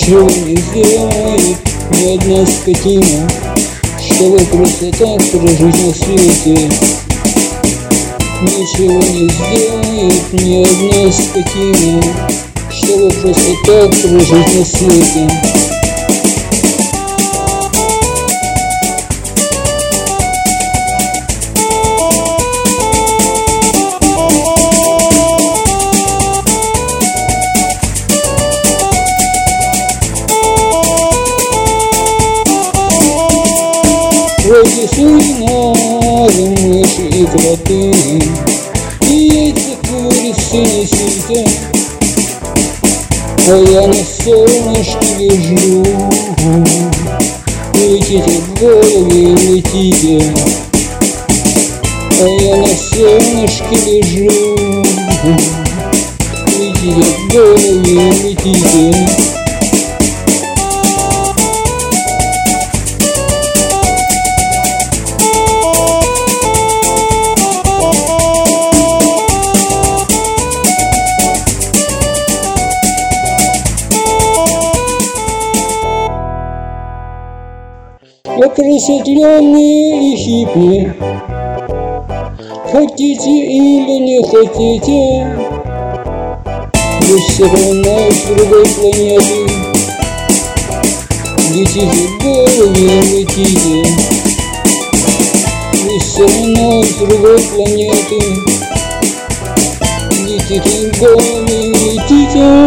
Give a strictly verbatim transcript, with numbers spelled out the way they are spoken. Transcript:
Ничего не сделает ни одна скотина, чтобы просто так прожить на свете. Ничего не сделает ни одна скотина, чтобы просто так прожить на свете. Вроде суеновы, мыши и кроты, и эти курицы не сидят, а я на солнышке лежу. Летите в голове, летите, а я на солнышке лежу. Летите в голове, летите. Я просветленный и хиппи, хотите или не хотите, вы все равно с другой планеты. Летите в голове, летите, вы все равно с другой планеты. Летите в голове, летите.